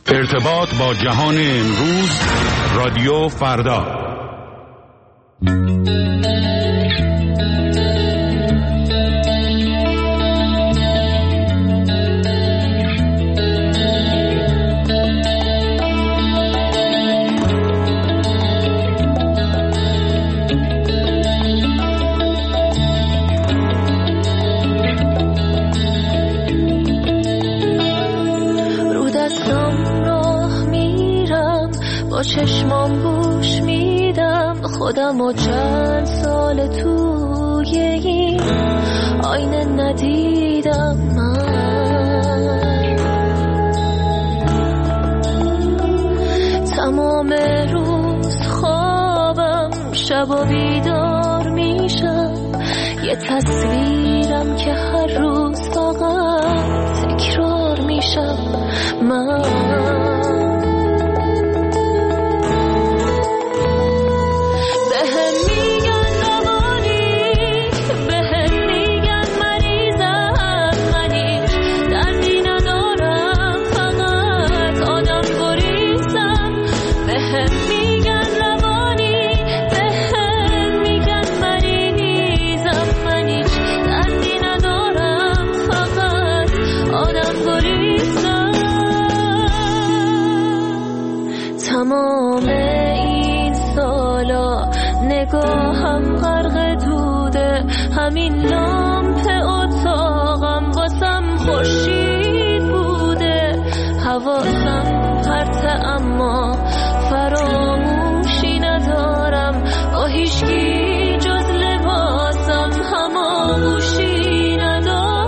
ارتباط با جهان امروز، رادیو فردا. با چشمام گوش میدم خودم و چند سال توی این آینه ندیدم من. تمام روز خوابم، شب بیدار میشم، یه تصویرم که هر روز فقط تکرار میشم من. تمام این سالا نگاهم غرق دوده، همین لامپ اتاقم واسم خورشید بوده. حواسم پرته اما فراموشی ندارم، با هیچکی جز لباسم هماغوشی ندارم.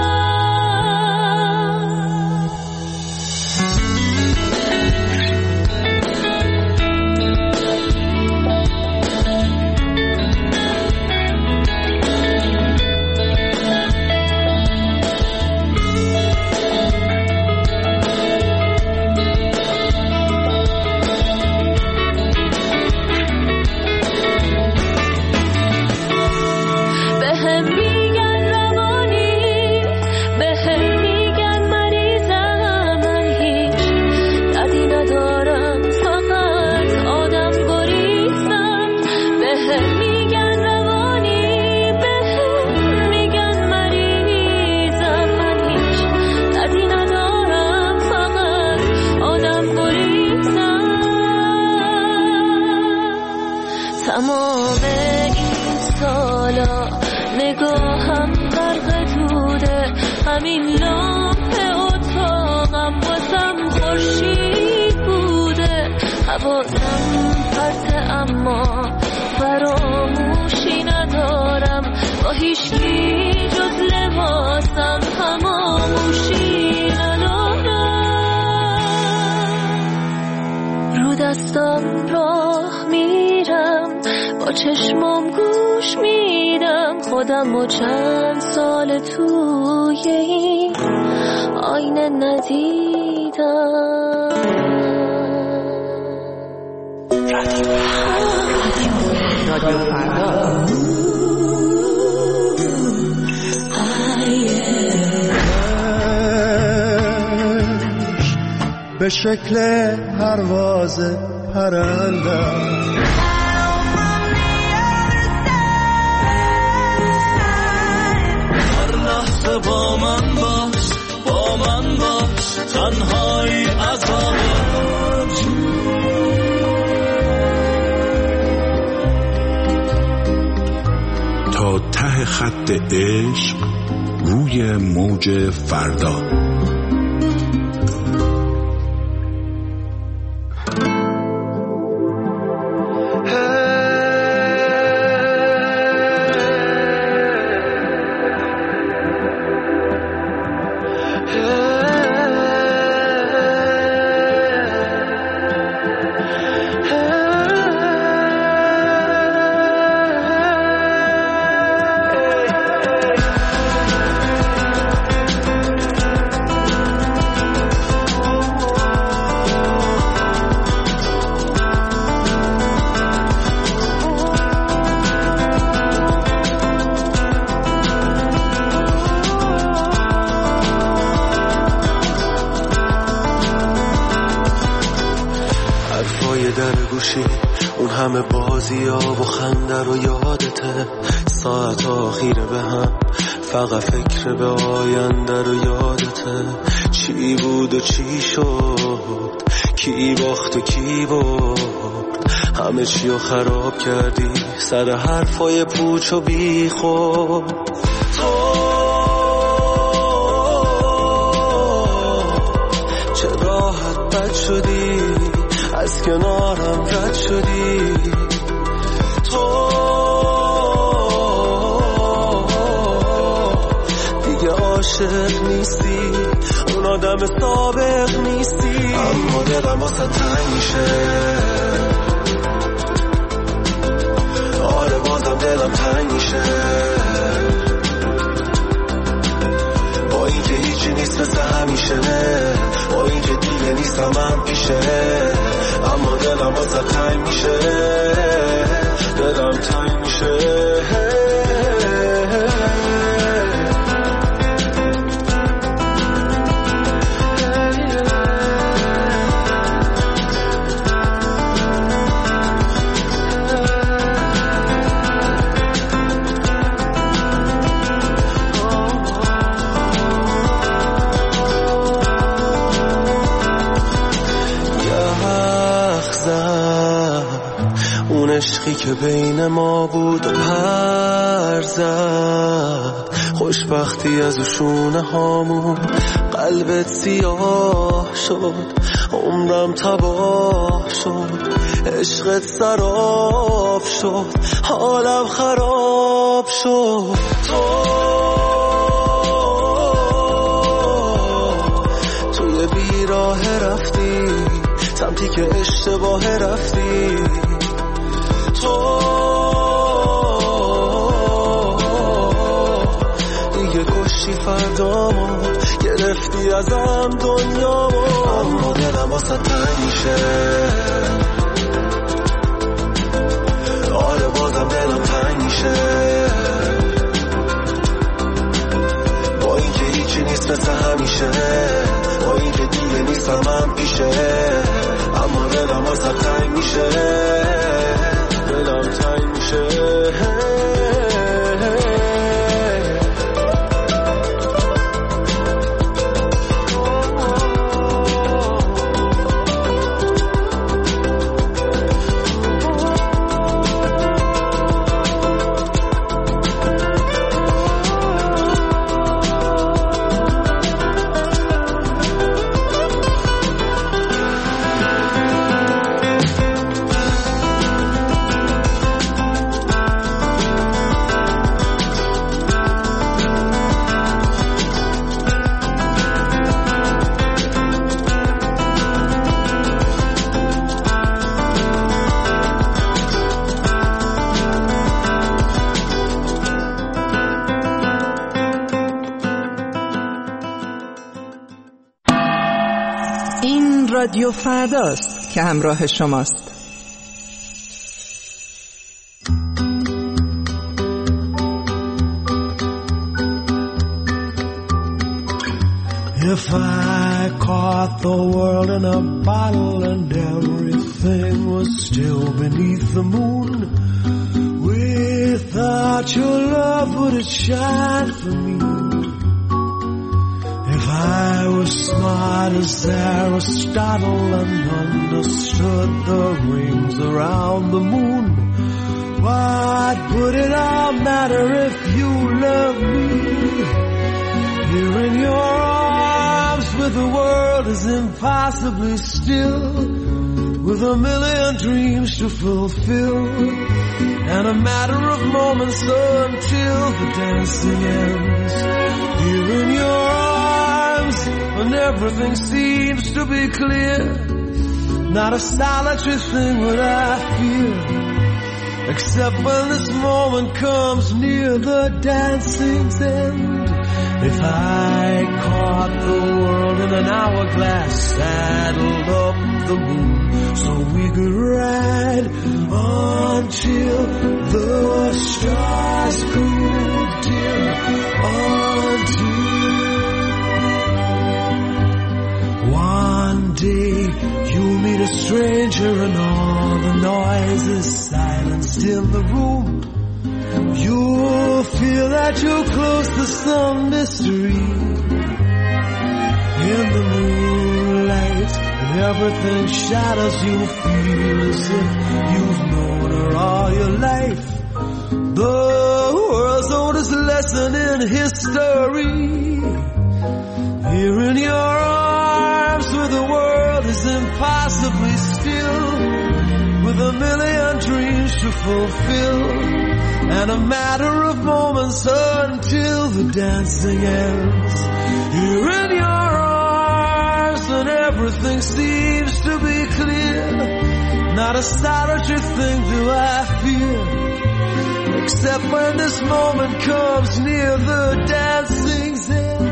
تمام این سالا نگاهم غرق دوده، همین لامپ اتاقم واسم خورشید بوده. حواسم پرته اما فراموشی ندارم، با هیچکی جز لباسم هماغوشی ندارم. رو دستم راه میرم، با چشمام گوش میدم خودم و چند سال توی این آینه ندیدم. رادیو فردا. به شکل پرواز پرندم با من باش تنهایی عذابت. تا ته خط عشق روی موج فردا. پای در گوشی اون همه بازی ها و خنده رو یادته، ساعت آخیره به هم فقط فکر به آینده رو یادته. چی بود و چی شد، کی باخت و کی برد، همه چی رو خراب کردی سر حرفای پوچ و بی خود. تو چه راحت بد شدی، از کنارم رد شدی. تو دیگه عاشق نیستی، اون آدم سابق نیستی. اما دلم واسه تنگ میشه، آره بازم دلم تنگ میشه. با اینکه هیچی نیست مثل همیشه، با اینکه دیگه نیستم من پیشه، اما دلم واسه تنگ میشه، دلم تنگ میشه. عشقی که بین ما بود و پر زد، خوشبختی از شونه هامون قلبت سیاه شد، عمرم تباه شد، عشقت سراب شد، حالم خراب شد. توی بیراه رفتی سمتی که اشتباه رفتی. تو دیگه کشی فردامو، گرفتی ازم دنیامو. اما دلم واسه تنگ میشه، آره بازم دلم تنگ میشه. با اینکه هیچی نیست مثل همیشه، با اینکه دیگه نیستم من پیشه، اما دلم واسه تنگ میشه، دلم تنگ میشه. رادیو فرداست که همراه شماست. If I caught the world in a bottle and everything was still beneath the moon, without your love would it shine for me? If I was smart as Aristotle and understood the rings around the moon, what would it all matter if you loved me? Here in your arms with the world is impossibly still, with a million dreams to fulfill, and a matter of moments until the dancing ends. Here in your arms when everything seems to be clear, not a solitary thing would I fear, except when this moment comes near the dancing's end. If I caught the world in an hourglass, saddled up the moon so we could ride until the stars grew dim, until one day you meet a stranger and all the noise is silenced in the room. You'll feel that you're close to some mystery. In the moonlight, when everything shadows, you'll feel as if you've known her all your life. The world's oldest lesson in history. Here in your arms where the world is impossibly still, with a million dreams to fulfill, and a matter of moments until the dancing ends. Here in your arms and everything seems to be clear, not a solitary thing do I fear, except when this moment comes near the dancing's end.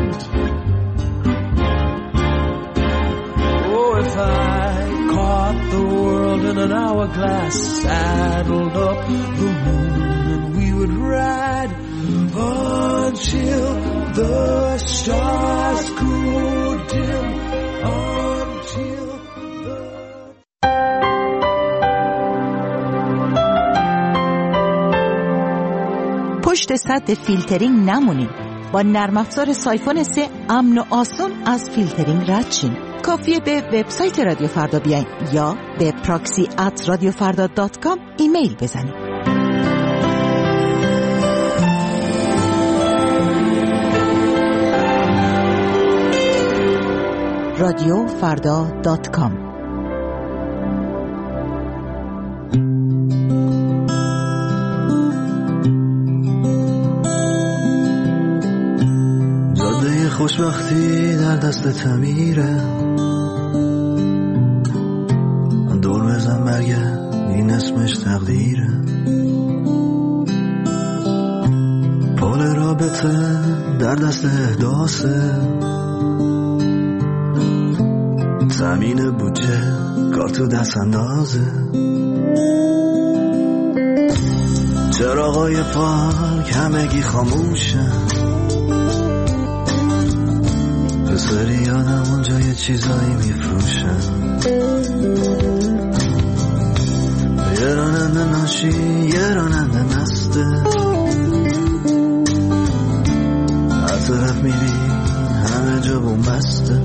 Oh, if I caught the world in an hourglass, saddled up the moon, and we would ride until the stars grew dim, until the... پشت سد فیلترینگ نمونید. با نرم افزار سایفون 3 امن و آسون از فیلترینگ رد شین. کافیه به وبسایت رادیو فردا بیاین یا به proxy@radiofarda.com ایمیل بزنید. radiofarda.com. جاده خوشبختی در دست تعمیره، دور بزن برگرد این اسمش تقدیره. پول رابطه در دست احداثه، زمین بودجه کار تو دست اندازه. چراغای پارک همگی خاموشن، پسری یادم اونجا یه چیزایی میفروشن. یه راننده ناشی یه راننده مسته، هر طرف میری همه جا بومبسته.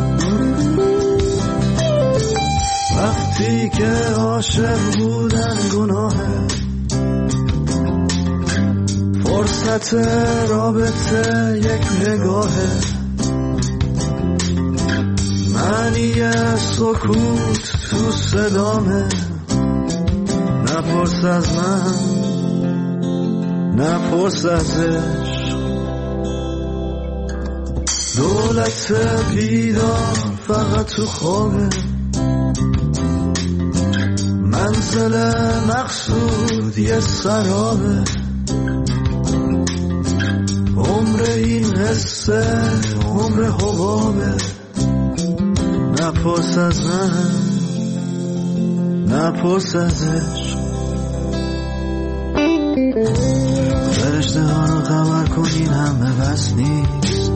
وقتی که عاشق بودن گناهه، فرصت رابطه یک نگاهه. معنی سکوت تو صدامه، نپرس از من نپرس از عشق. دولت بیدار فقط تو خوابه، منزل مقصود یه سرابه. عمر این حسه عمر حبابه، نپرس از من نپرس از عشق. فرشته ها رو خبر کنین همه بس نیست،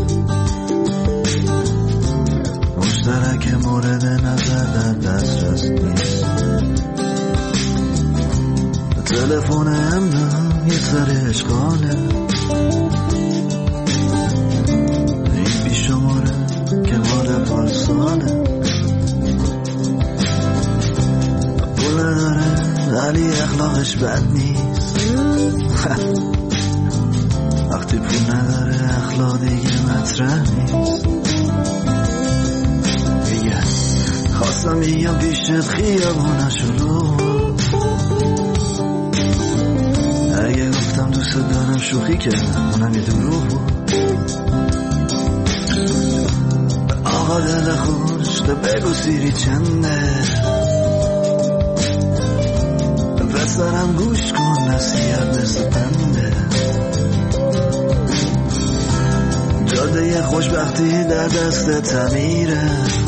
مشترک مورد نظر در دسترس نیست. تلفن امنم یه سر اشغاله، این بی شماره که مال پارساله. پول داره ولی اخلاقش بد نیست، وقتی پول نداره اخلاق دیگه مطرح نیست. میگه خواستم بیام پیشت خیابونه شروع، اگه گفتم دوست دارم شوخی کردم اونم یه دروغ بود. آقا دل خوش تو بگو سیری چنده، پسرم گوش کن نصیحت مثل پنده. جاده خوشبختی در دست تعمیره،